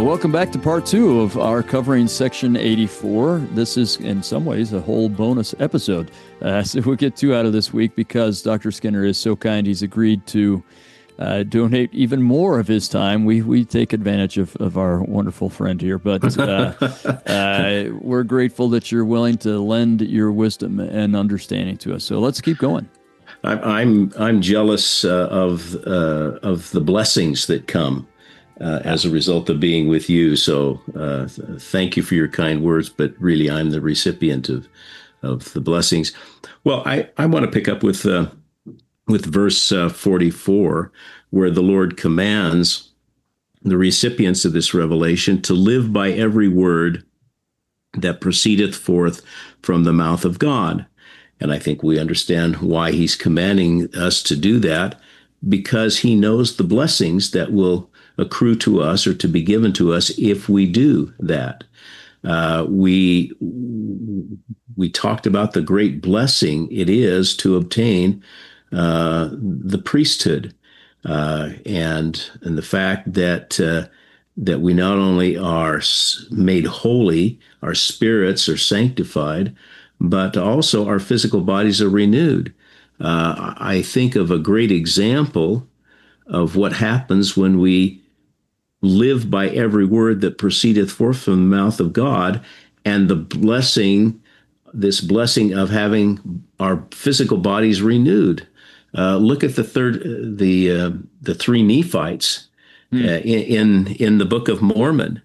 Welcome back to part two of our covering section 84. This is, in some ways, a whole bonus episode. So we'll get two out of this week because Dr. Skinner is so kind. He's agreed to donate even more of his time. We take advantage of our wonderful friend here, but we're grateful that you're willing to lend your wisdom and understanding to us. So let's keep going. I'm jealous of the blessings that come as a result of being with you. So thank you for your kind words, but really I'm the recipient of the blessings. Well, I want to pick up with verse 44, where the Lord commands the recipients of this revelation to live by every word that proceedeth forth from the mouth of God. And I think we understand why he's commanding us to do that, because he knows the blessings that will accrue to us or to be given to us if we do that. We talked about the great blessing it is to obtain the priesthood, and the fact that we not only are made holy, our spirits are sanctified, but also our physical bodies are renewed. I think of a great example of what happens when we live by every word that proceedeth forth from the mouth of God, and this blessing of having our physical bodies renewed. Look at the three Nephites in the Book of Mormon,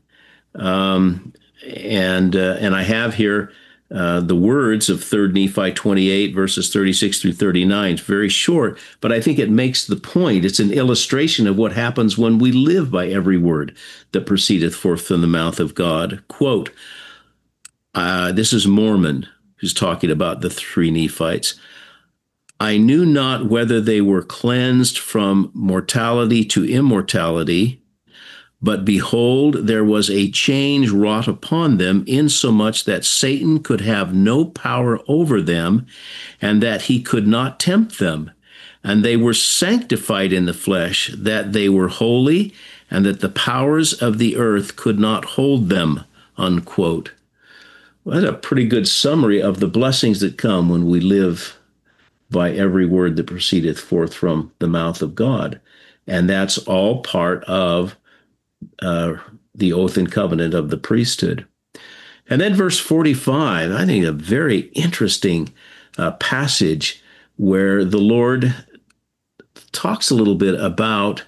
and I have here the words of 3 Nephi 28, verses 36 through 39. It's very short, but I think it makes the point. It's an illustration of what happens when we live by every word that proceedeth forth from the mouth of God. Quote, this is Mormon who's talking about the three Nephites. I knew not whether they were cleansed from mortality to immortality, but behold, there was a change wrought upon them, insomuch that Satan could have no power over them, and that he could not tempt them. And they were sanctified in the flesh, that they were holy, and that the powers of the earth could not hold them, unquote. Well, that's a pretty good summary of the blessings that come when we live by every word that proceedeth forth from the mouth of God. And that's all part of the oath and covenant of the priesthood. And then verse 45, I think a very interesting passage where the Lord talks a little bit about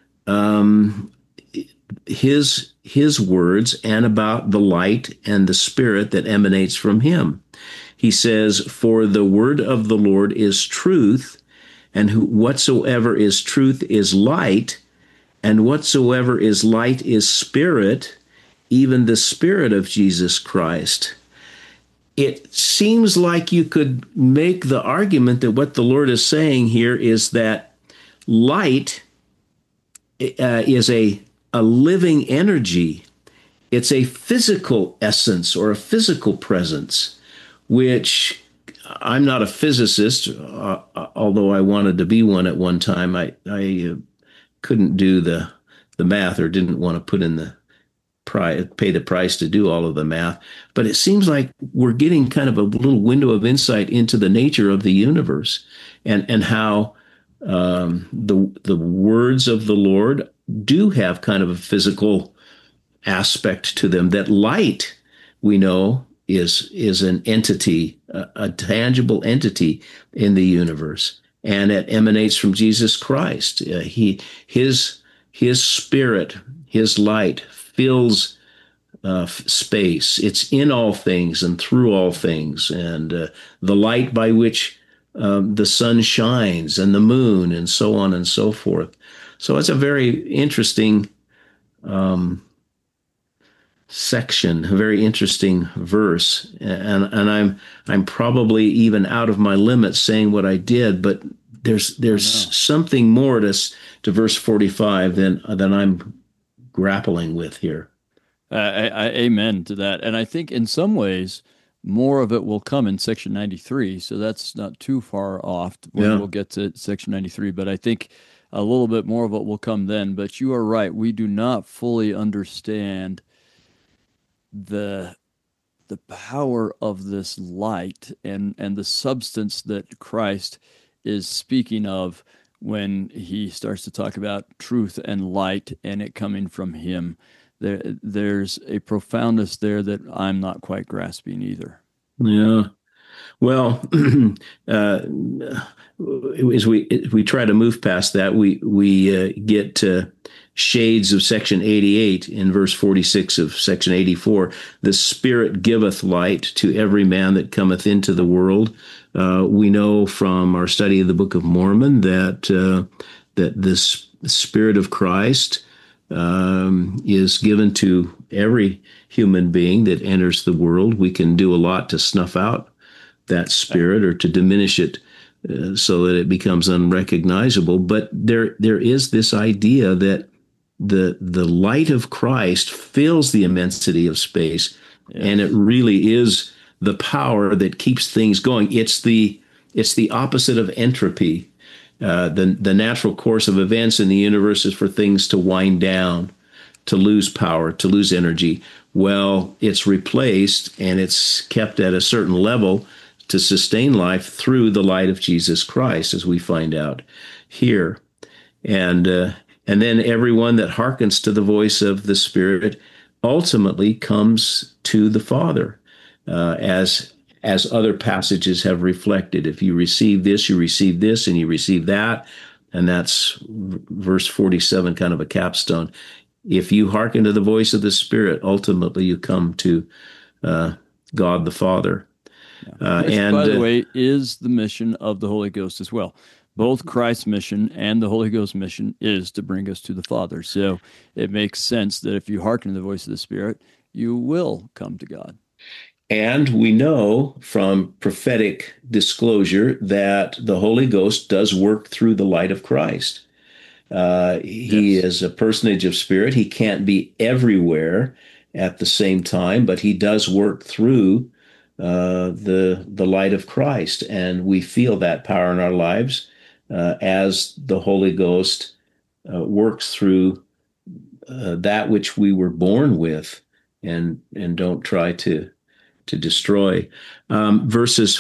his words and about the light and the spirit that emanates from him. He says, for the word of the Lord is truth, and whatsoever is truth is light, and whatsoever is light is spirit, even the Spirit of Jesus Christ. It seems like you could make the argument that what the Lord is saying here is that light is a living energy. It's a physical essence or a physical presence, which I'm not a physicist, although I wanted to be one at one time. I couldn't do the math, or didn't want to put in pay the price to do all of the math. But it seems like we're getting kind of a little window of insight into the nature of the universe, and how the words of the Lord do have kind of a physical aspect to them. That light, we know, is an entity, a tangible entity in the universe. And it emanates from Jesus Christ. His spirit, his light fills space. It's in all things and through all things. And the light by which the sun shines and the moon and so on and so forth. So it's a very interesting section, a very interesting verse, and I'm probably even out of my limits saying what I did, but there's something more to verse 45 than I'm grappling with here. Amen to that, and I think in some ways more of it will come in section 93, so that's not too far off when we'll get to section 93. But I think a little bit more of it will come then. But you are right. We do not fully understand the power of this light and the substance that Christ is speaking of when he starts to talk about truth and light and it coming from him. There's a profoundness there that I'm not quite grasping either. Yeah. Well, as we try to move past that, we get shades of section 88 in verse 46 of section 84. The Spirit giveth light to every man that cometh into the world. We know from our study of the Book of Mormon that this Spirit of Christ is given to every human being that enters the world. We can do a lot to snuff out that spirit or to diminish it so that it becomes unrecognizable. But there is this idea that the light of Christ fills the immensity of space, and it really is the power that keeps things going. It's the opposite of entropy. The natural course of events in the universe is for things to wind down, to lose power, to lose energy. Well, it's replaced and it's kept at a certain level to sustain life through the light of Jesus Christ, as we find out here. And then everyone that hearkens to the voice of the Spirit ultimately comes to the Father, as other passages have reflected. If you receive this, you receive this, and you receive that. And that's verse 47, kind of a capstone. If you hearken to the voice of the Spirit, ultimately you come to God the Father. Which, by the way, is the mission of the Holy Ghost as well. Both Christ's mission and the Holy Ghost mission is to bring us to the Father. So it makes sense that if you hearken to the voice of the Spirit, you will come to God. And we know from prophetic disclosure that the Holy Ghost does work through the light of Christ. He is a personage of spirit. He can't be everywhere at the same time, but he does work through the light of Christ, and we feel that power in our lives as the Holy Ghost works through that which we were born with, and don't try to destroy. Verses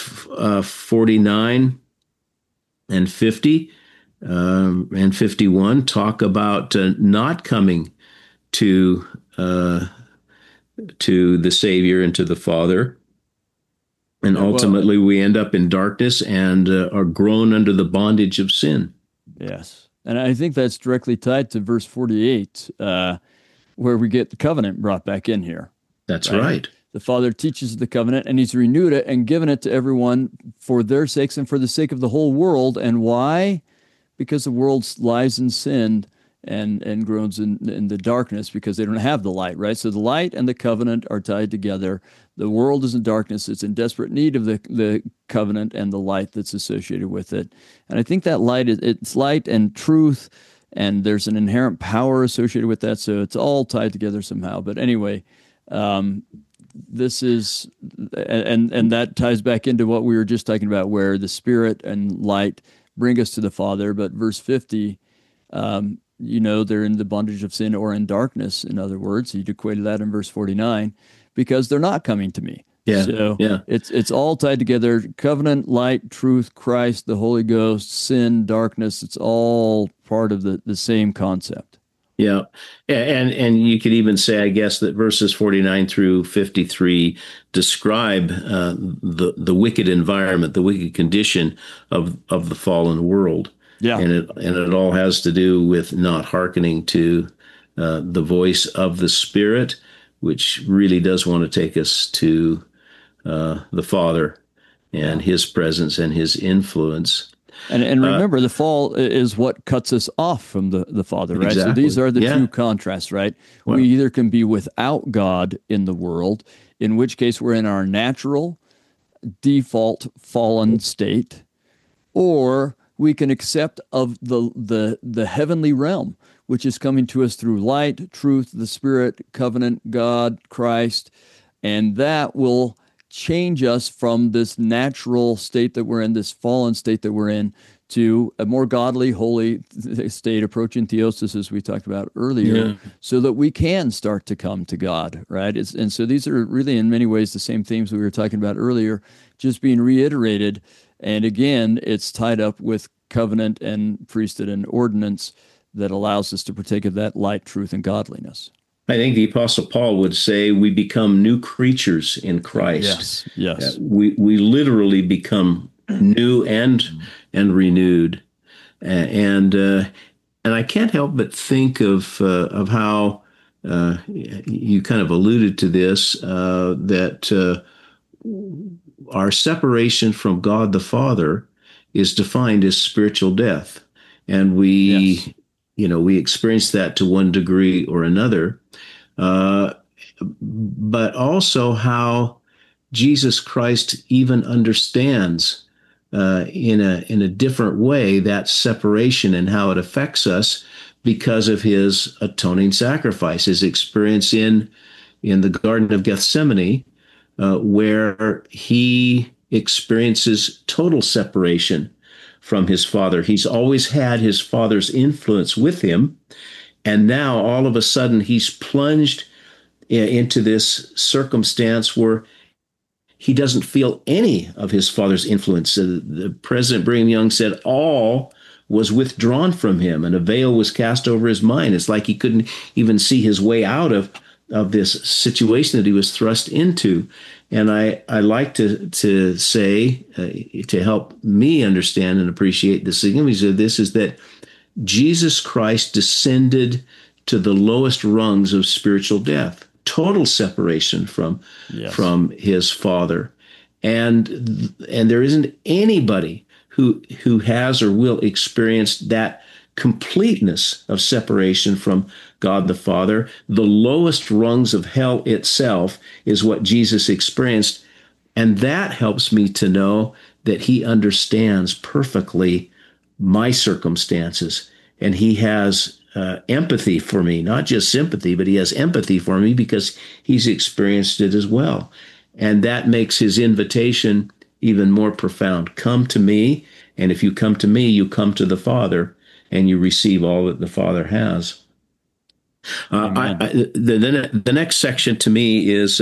49 and 50 and 51 talk about not coming to the Savior and to the Father. And ultimately, we end up in darkness and are grown under the bondage of sin. Yes. And I think that's directly tied to verse 48, where we get the covenant brought back in here. That's right. The Father teaches the covenant, and he's renewed it and given it to everyone for their sakes and for the sake of the whole world. And why? Because the world lies in sin and groans in the darkness because they don't have the light, right? So the light and the covenant are tied together. The world is in darkness. It's in desperate need of the covenant and the light that's associated with it. And I think that light, it's light and truth, and there's an inherent power associated with that. So it's all tied together somehow. But anyway, this is, and that ties back into what we were just talking about, where the Spirit and light bring us to the Father. But verse 50, they're in the bondage of sin or in darkness. In other words, he equated that in verse 49, because they're not coming to me. Yeah. So it's all tied together. Covenant, light, truth, Christ, the Holy Ghost, sin, darkness. It's all part of the same concept. Yeah. And you could even say, I guess, that verses 49 through 53 describe the wicked environment, the wicked condition of the fallen world. Yeah. And it all has to do with not hearkening to the voice of the Spirit, which really does want to take us to the Father and his presence and his influence. And remember, the fall is what cuts us off from the Father, right? Exactly. So these are the two contrasts, right? Well, we either can be without God in the world, in which case we're in our natural default fallen state, or we can accept of the heavenly realm, which is coming to us through light, truth, the Spirit, covenant, God, Christ, and that will change us from this natural state that we're in, this fallen state that we're in, to a more godly, holy state, approaching theosis, as we talked about earlier, so that we can start to come to God, right? And so these are really, in many ways, the same themes we were talking about earlier, just being reiterated. And again, it's tied up with covenant and priesthood and ordinance that allows us to partake of that light, truth, and godliness. I think the Apostle Paul would say we become new creatures in Christ. Yes. We literally become new and renewed, and I can't help but think of how you kind of alluded to this, that our separation from God the Father is defined as spiritual death, and we experience that to one degree or another. But also how Jesus Christ even understands in a different way that separation and how it affects us because of his atoning sacrifice, his experience in the Garden of Gethsemane, where he experiences total separation from his Father. He's always had his Father's influence with him, and now all of a sudden he's plunged into this circumstance where he doesn't feel any of his Father's influence. The President Brigham Young said all was withdrawn from him and a veil was cast over his mind. It's like he couldn't even see his way out of this situation that he was thrust into. And I like to say, to help me understand and appreciate the significance of this, is that Jesus Christ descended to the lowest rungs of spiritual death, total separation from his Father. And there isn't anybody who has or will experience that completeness of separation from God the Father. The lowest rungs of hell itself is what Jesus experienced. And that helps me to know that he understands perfectly my circumstances. And he has empathy for me, not just sympathy, but he has empathy for me because he's experienced it as well. And that makes his invitation even more profound. Come to me, and if you come to me, you come to the Father, and you receive all that the Father has. The next section to me is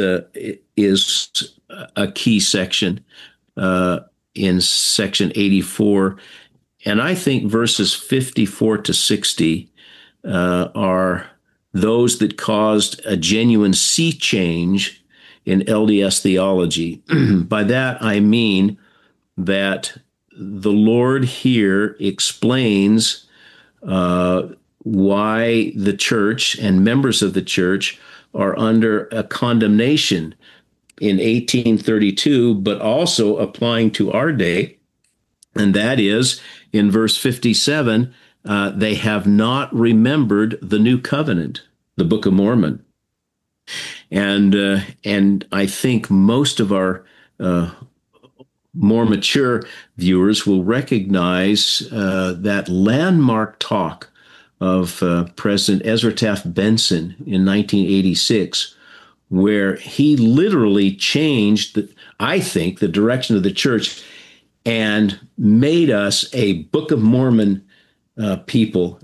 a key section in section 84, and I think verses 54 to 60 are those that caused a genuine sea change in LDS theology. By that I mean that the Lord here explains why the church and members of the church are under a condemnation in 1832, but also applying to our day. And that is, in verse 57, they have not remembered the new covenant, the Book of Mormon. And I think most of our more mature viewers will recognize that landmark talk of President Ezra Taft Benson in 1986, where he literally changed, I think, the direction of the church and made us a Book of Mormon people.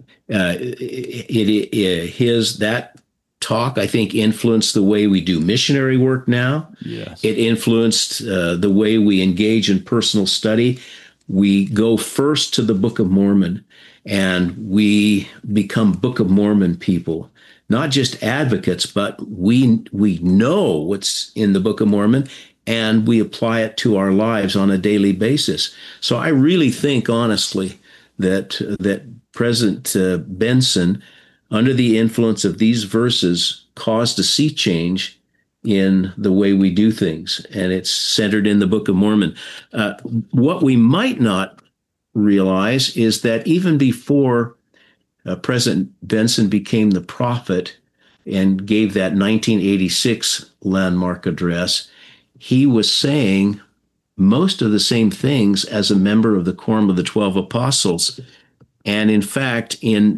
That talk, I think, influenced the way we do missionary work now. Yes. It influenced the way we engage in personal study. We go first to the Book of Mormon, and we become Book of Mormon people, not just advocates, but we know what's in the Book of Mormon, and we apply it to our lives on a daily basis. So I really think, honestly, that President Benson, under the influence of these verses, caused a sea change in the way we do things, and it's centered in the Book of Mormon. What we might not realize is that even before President Benson became the prophet and gave that 1986 landmark address, he was saying most of the same things as a member of the Quorum of the 12 Apostles. And in fact, in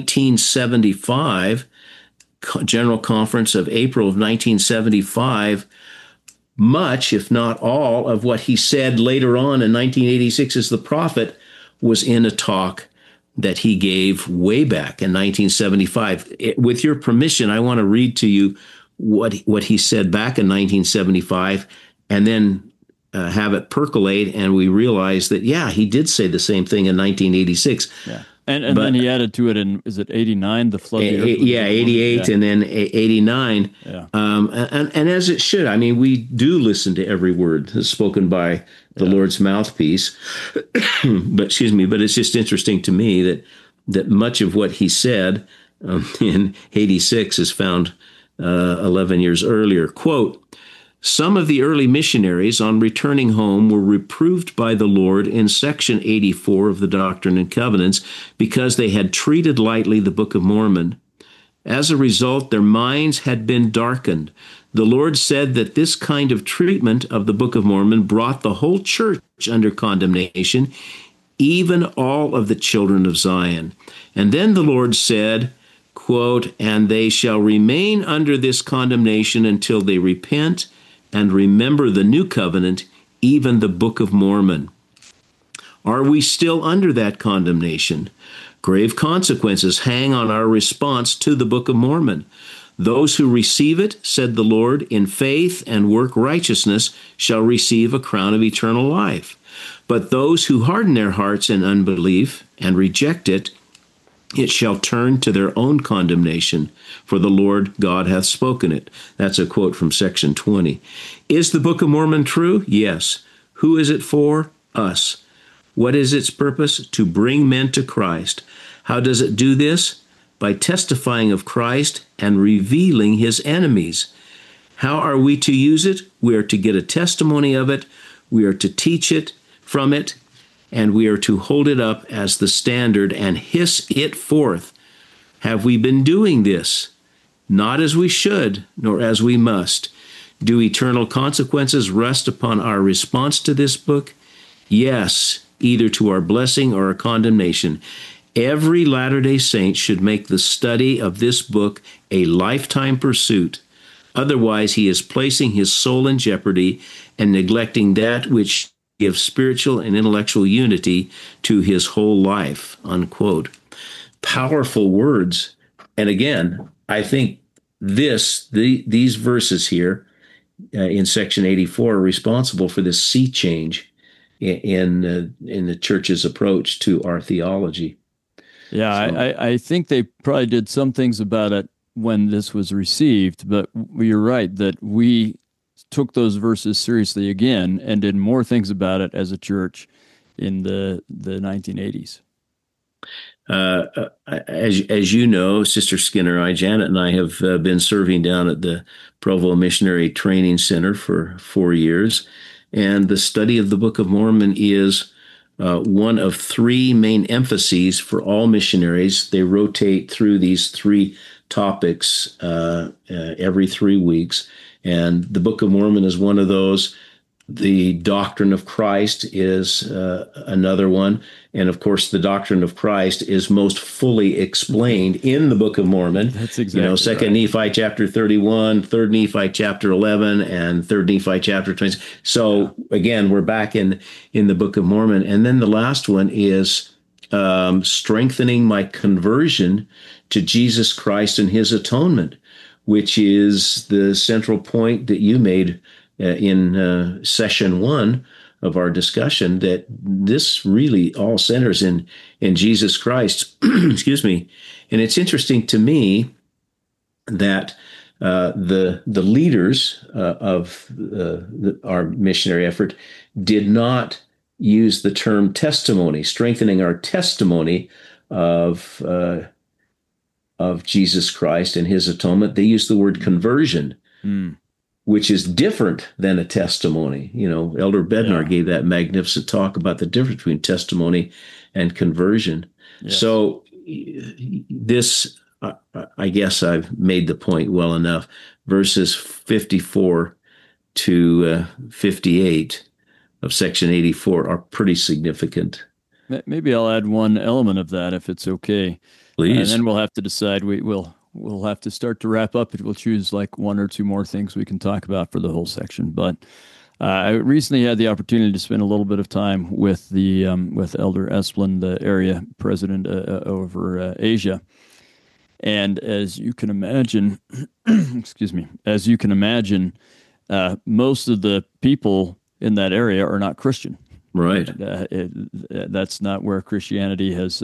1975, General Conference of April of 1975, much, if not all, of what he said later on in 1986 as the prophet was in a talk that he gave way back in 1975. With your permission, I want to read to you what he said back in 1975, and then have it percolate, and we realize that, yeah, he did say the same thing in 1986. Yeah. And then he added to it in, is it 89, the flood? Yeah, 88 and then 89. Yeah. And as it should. I mean, we do listen to every word that's spoken by the Lord's mouthpiece. But it's just interesting to me that much of what he said in 86 is found 11 years earlier. Quote, some of the early missionaries on returning home were reproved by the Lord in section 84 of the Doctrine and Covenants because they had treated lightly the Book of Mormon. As a result, their minds had been darkened. The Lord said that this kind of treatment of the Book of Mormon brought the whole church under condemnation, even all of the children of Zion. And then the Lord said, quote, and they shall remain under this condemnation until they repent and remember the new covenant, even the Book of Mormon. Are we still under that condemnation? Grave consequences hang on our response to the Book of Mormon. Those who receive it, said the Lord, in faith and work righteousness shall receive a crown of eternal life. But those who harden their hearts in unbelief and reject it, it shall turn to their own condemnation, for the Lord God hath spoken it. That's a quote from section 20. Is the Book of Mormon true? Yes. Who is it for? Us. What is its purpose? To bring men to Christ. How does it do this? By testifying of Christ and revealing his enemies. How are we to use it? We are to get a testimony of it. We are to teach it from it. And we are to hold it up as the standard and hiss it forth. Have we been doing this? Not as we should, nor as we must. Do eternal consequences rest upon our response to this book? Yes, either to our blessing or our condemnation. Every Latter-day Saint should make the study of this book a lifetime pursuit. Otherwise, he is placing his soul in jeopardy and neglecting that which gives spiritual and intellectual unity to his whole life, unquote. Powerful words. And again, I think these verses here in section 84 are responsible for this sea change in the church's approach to our theology. Yeah, so, I think they probably did some things about it when this was received, but you're right that we took those verses seriously again and did more things about it as a church in the 1980s. As you know, Sister Skinner, Janet and I have been serving down at the Provo Missionary Training Center for 4 years, and the study of the Book of Mormon is one of three main emphases for all missionaries. They rotate through these three topics every 3 weeks. And the Book of Mormon is one of those. The doctrine of Christ is another one. And of course, the doctrine of Christ is most fully explained in the Book of Mormon. That's exactly Second right. Nephi chapter 31, Third Nephi chapter 11, and Third Nephi chapter 20. So again, we're back in the Book of Mormon. And then the last one is strengthening my conversion to Jesus Christ and his atonement, which is the central point that you made in session 1 of our discussion, that this really all centers in Jesus Christ. Excuse me. And it's interesting to me that the leaders of our missionary effort did not use the term testimony, strengthening our testimony of Jesus Christ and his atonement. They used the word conversion, which is different than a testimony. Elder Bednar gave that magnificent talk about the difference between testimony and conversion. Yes. So this, I guess I've made the point well enough. Verses 54 to 58 of section 84 are pretty significant. Maybe I'll add one element of that if it's okay. Please. And then we'll have to decide. We'll have to start to wrap up. We'll choose like one or two more things we can talk about for the whole section. But I recently had the opportunity to spend a little bit of time with the with Elder Esplin, the area president over Asia. And as you can imagine, excuse me, as you can imagine, most of the people in that area are not Christian. Right. That's not where Christianity has,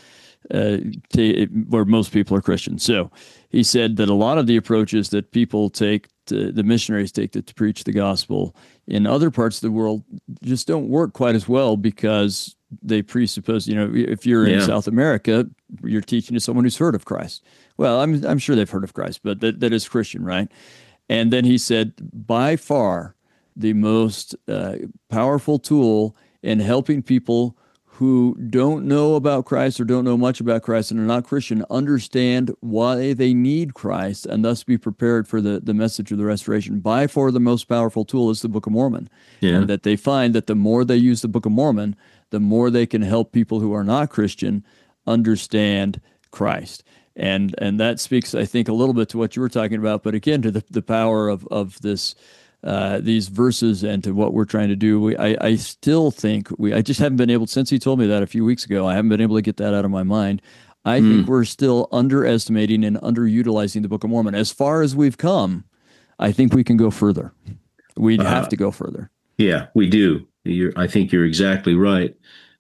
where most people are Christian. So he said that a lot of the approaches that people take, the missionaries take to preach the gospel in other parts of the world just don't work quite as well because they presuppose, if you're in South America, you're teaching to someone who's heard of Christ. Well, I'm sure they've heard of Christ, but that is Christian, right? And then he said, by far, the most powerful tool in helping people who don't know about Christ or don't know much about Christ and are not Christian understand why they need Christ and thus be prepared for the message of the restoration. By far, the most powerful tool is the Book of Mormon. Yeah. And that they find that the more they use the Book of Mormon, the more they can help people who are not Christian understand Christ. And that speaks, I think, a little bit to what you were talking about, but again, to the power of this these verses and to what we're trying to do. I still think I just haven't been able, since he told me that a few weeks ago, I haven't been able to get that out of my mind. I think we're still underestimating and underutilizing the Book of Mormon. As far as we've come, I think we can go further. We'd have to go further. Yeah, we do. I think you're exactly right.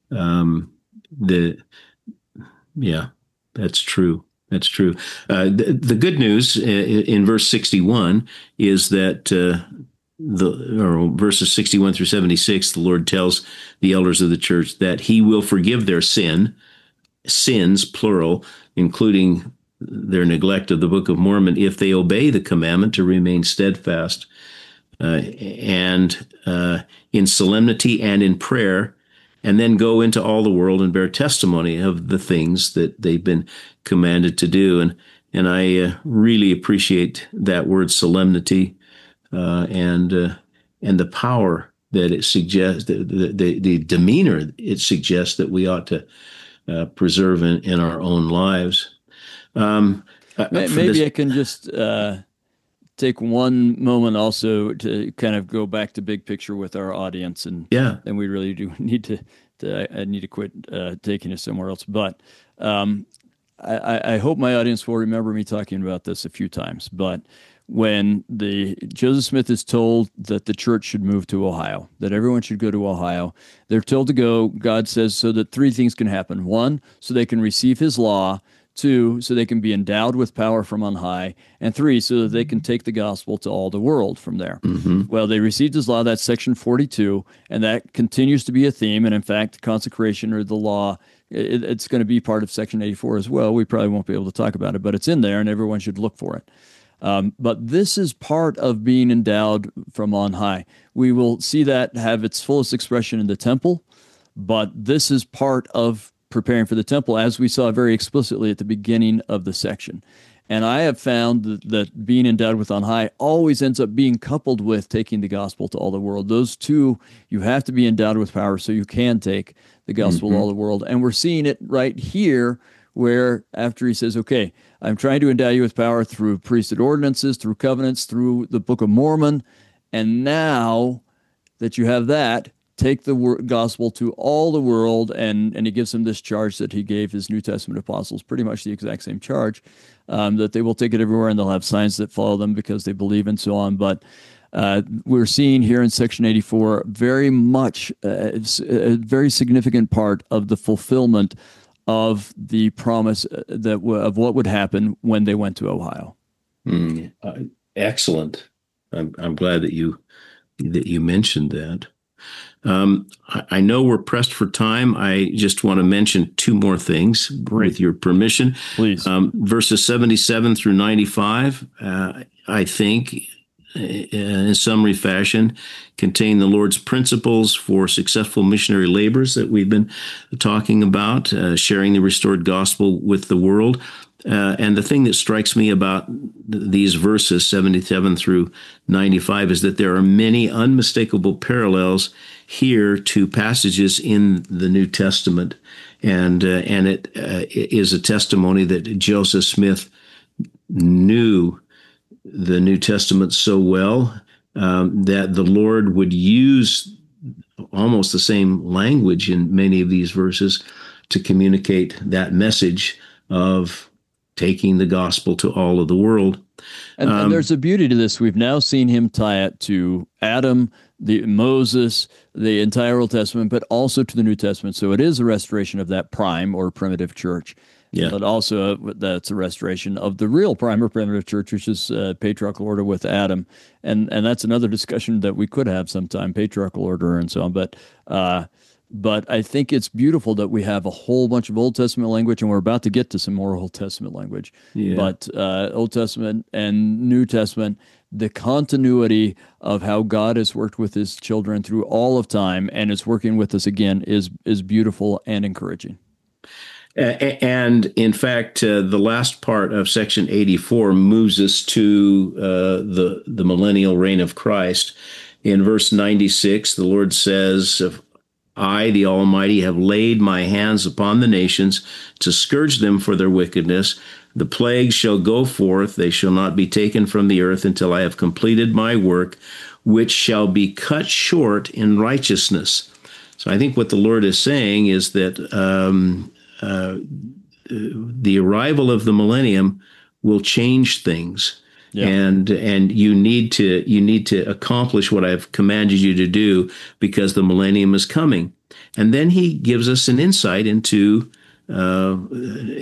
That's true. That's true. The good news in verse 61 is that verses 61 through 76, the Lord tells the elders of the church that he will forgive their sins, plural, including their neglect of the Book of Mormon, if they obey the commandment to remain steadfast and in solemnity and in prayer, and then go into all the world and bear testimony of the things that they've been commanded to do. And I really appreciate that word solemnity and the power that it suggests, the demeanor it suggests that we ought to preserve in our own lives. Maybe I can just take one moment also to kind of go back to big picture with our audience, and we really do need to I need to quit taking us somewhere else. But I hope my audience will remember me talking about this a few times. But when Joseph Smith is told that the church should move to Ohio, that everyone should go to Ohio, they're told to go, God says, so that three things can happen. One, so they can receive his law. Two, so they can be endowed with power from on high. And three, so that they can take the gospel to all the world from there. Mm-hmm. Well, they received his law, that's section 42, and that continues to be a theme. And in fact, consecration or the law, it's going to be part of section 84 as well. We probably won't be able to talk about it, but it's in there and everyone should look for it. But this is part of being endowed from on high. We will see that have its fullest expression in the temple, but this is part of preparing for the temple, as we saw very explicitly at the beginning of the section. And I have found that being endowed with on high always ends up being coupled with taking the gospel to all the world. Those two, you have to be endowed with power so you can take the gospel to all the world. And we're seeing it right here, where after he says, okay, I'm trying to endow you with power through priesthood ordinances, through covenants, through the Book of Mormon. And now that you have that, take the gospel to all the world, and he gives them this charge that he gave his New Testament apostles, pretty much the exact same charge, that they will take it everywhere and they'll have signs that follow them because they believe and so on. But we're seeing here in section 84 very much a very significant part of the fulfillment of the promise of what would happen when they went to Ohio. Excellent. I'm glad that you mentioned that. I know we're pressed for time. I just want to mention two more things with your permission. Please. Verses 77 through 95, I think, in summary fashion, contain the Lord's principles for successful missionary labors that we've been talking about, sharing the restored gospel with the world. And the thing that strikes me about these verses, 77 through 95, is that there are many unmistakable parallels here to passages in the New Testament. And it is a testimony that Joseph Smith knew the New Testament so well that the Lord would use almost the same language in many of these verses to communicate that message of taking the gospel to all of the world. And there's a beauty to this. We've now seen him tie it to Adam, Moses, the entire Old Testament, but also to the New Testament. So it is a restoration of that prime or primitive church. Yeah. But also that's a restoration of the real prime or primitive church, which is patriarchal order with Adam. And that's another discussion that we could have sometime, patriarchal order and so on. But I think it's beautiful that we have a whole bunch of Old Testament language, and we're about to get to some more Old Testament language. Yeah. But Old Testament and New Testament, the continuity of how God has worked with his children through all of time and is working with us again is beautiful and encouraging. And in fact, the last part of section 84 moves us to the millennial reign of Christ. In verse 96, the Lord says, I, the Almighty, have laid my hands upon the nations to scourge them for their wickedness. The plagues shall go forth. They shall not be taken from the earth until I have completed my work, which shall be cut short in righteousness. So I think what the Lord is saying is that the arrival of the millennium will change things. Yeah. And you need to accomplish what I've commanded you to do because the millennium is coming. And then he gives us an insight into the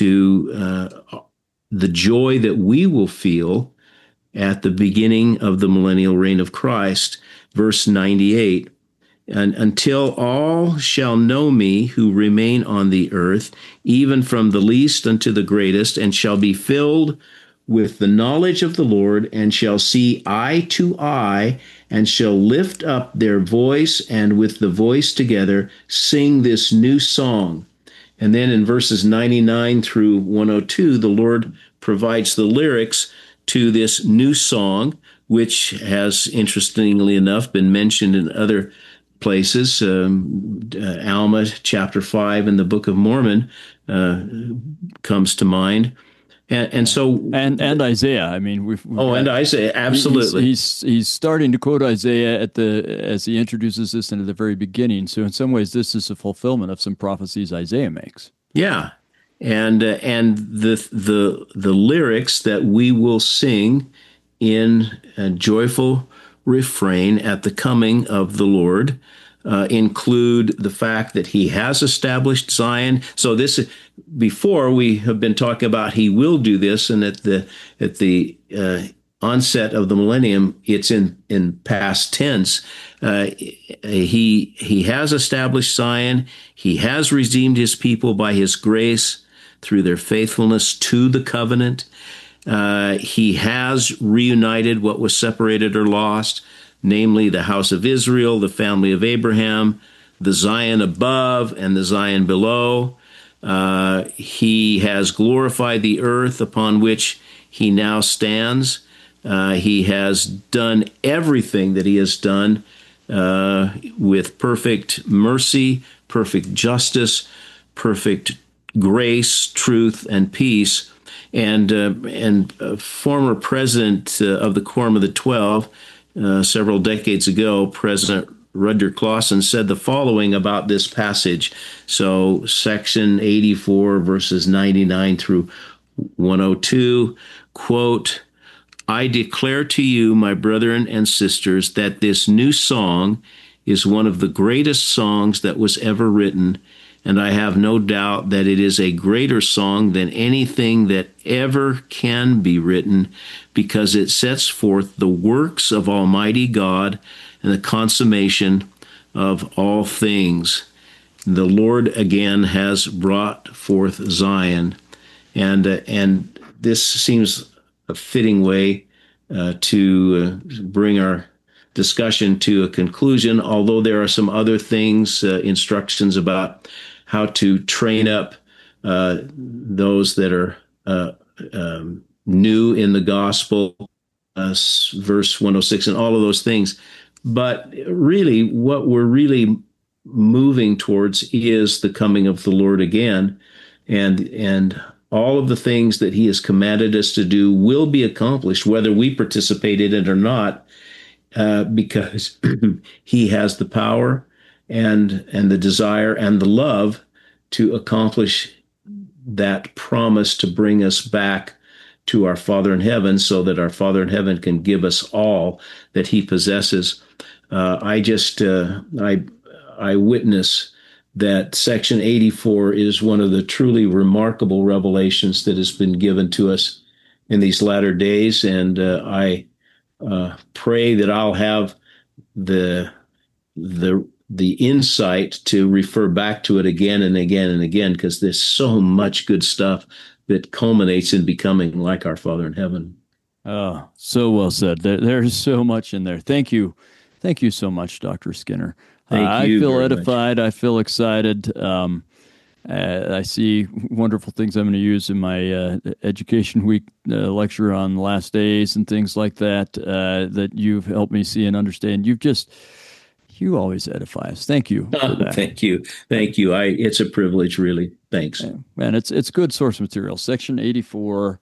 joy that we will feel at the beginning of the millennial reign of Christ. Verse 98. And until all shall know me who remain on the earth, even from the least unto the greatest, and shall be filled with the knowledge of the Lord, and shall see eye to eye, and shall lift up their voice, and with the voice together sing this new song. And then in verses 99 through 102, the Lord provides the lyrics to this new song, which has, interestingly enough, been mentioned in other places. Alma chapter 5 in the Book of Mormon comes to mind. And so and Isaiah. I mean, we've and Isaiah, absolutely. He's starting to quote Isaiah as he introduces this into the very beginning. So in some ways, this is a fulfillment of some prophecies Isaiah makes. Yeah, and the lyrics that we will sing in a joyful refrain at the coming of the Lord include the fact that he has established Zion. So this, before we have been talking about he will do this, and at the onset of the millennium, it's in past tense. He has established Zion. He has redeemed his people by his grace through their faithfulness to the covenant. He has reunited what was separated or lost, namely the house of Israel, the family of Abraham, the Zion above and the Zion below. He has glorified the earth upon which he now stands. He has done everything that he has done with perfect mercy, perfect justice, perfect grace, truth, and peace. And former president of the Quorum of the 12, several decades ago, President Rudger Clawson said the following about this passage. So section 84, verses 99 through 102, quote, I declare to you, my brethren and sisters, that this new song is one of the greatest songs that was ever written, and I have no doubt that it is a greater song than anything that ever can be written, because it sets forth the works of Almighty God and the consummation of all things. The Lord again has brought forth Zion, and this seems a fitting way to bring our discussion to a conclusion, although there are some other things, instructions about how to train up those that are new in the gospel, verse 106, and all of those things. But really, what we're really moving towards is the coming of the Lord again, and all of the things that he has commanded us to do will be accomplished, whether we participate in it or not. because he has the power and the desire and the love to accomplish that promise to bring us back to our Father in heaven, so that our Father in heaven can give us all that he possesses. I witness that section 84 is one of the truly remarkable revelations that has been given to us in these latter days. And I pray that I'll have the insight to refer back to it again and again and again, because there's so much good stuff that culminates in becoming like our Father in heaven. Oh, so well said. There's so much in there. Thank you. Thank you so much, Dr. Skinner. Thank you. I feel very edified. much. I feel excited. I see wonderful things I'm going to use in my Education Week lecture on last days and things like that, that you've helped me see and understand. You always edify us. Thank you for that. Thank you. Thank you. It's a privilege, really. Thanks. And it's good source material. Section 84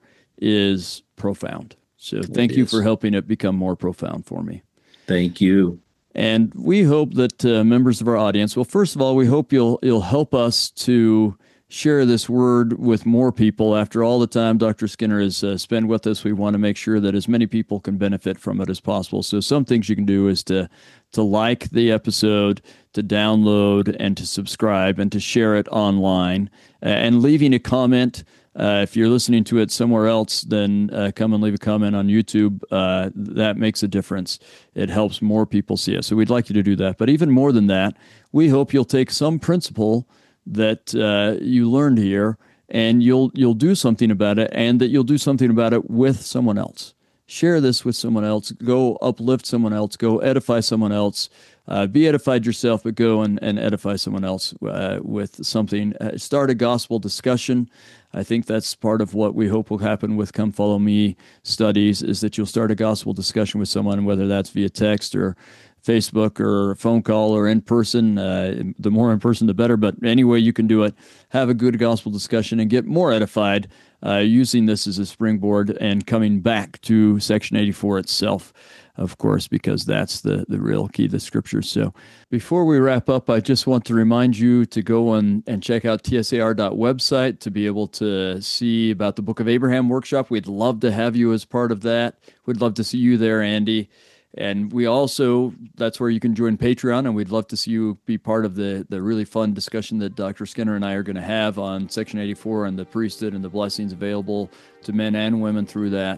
is profound. So thank you for helping it become more profound for me. Thank you. And we hope that members of our audience, well, first of all, we hope you'll help us to share this word with more people. After all the time Dr. Skinner has spent with us, we want to make sure that as many people can benefit from it as possible. So some things you can do is to like the episode, to download, and to subscribe, and to share it online, and leaving a comment. If you're listening to it somewhere else, then come and leave a comment on YouTube. That makes a difference. It helps more people see us. So we'd like you to do that. But even more than that, we hope you'll take some principle that you learned here, and you'll do something about it, and that you'll do something about it with someone else. Share this with someone else. Go uplift someone else. Go edify someone else. Be edified yourself, but go and edify someone else with something. Start a gospel discussion. I think that's part of what we hope will happen with Come Follow Me studies, is that you'll start a gospel discussion with someone, whether that's via text or Facebook or phone call or in person. The more in person, the better. But any way you can do it, have a good gospel discussion and get more edified using this as a springboard and coming back to Section 84 itself, of course, because that's the real key to the Scriptures. So before we wrap up, I just want to remind you to go and check out tsar.website to be able to see about the Book of Abraham workshop. We'd love to have you as part of that. We'd love to see you there, Andy. And we also, that's where you can join Patreon, and we'd love to see you be part of the really fun discussion that Dr. Skinner and I are going to have on Section 84 and the priesthood and the blessings available to men and women through that.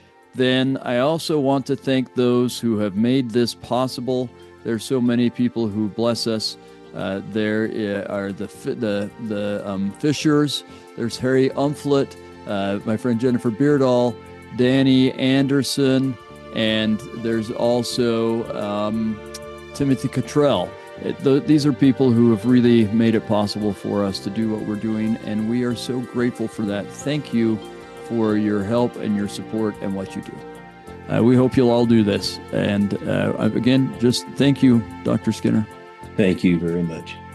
Then I also want to thank those who have made this possible. There's so many people who bless us. There are the Fishers. There's Harry Umflett, my friend Jennifer Beardall, Danny Anderson, and there's also Timothy Cottrell. These are people who have really made it possible for us to do what we're doing, and we are so grateful for that. Thank you for your help and your support and what you do. We hope you'll all do this. And again, just thank you, Dr. Skinner. Thank you very much.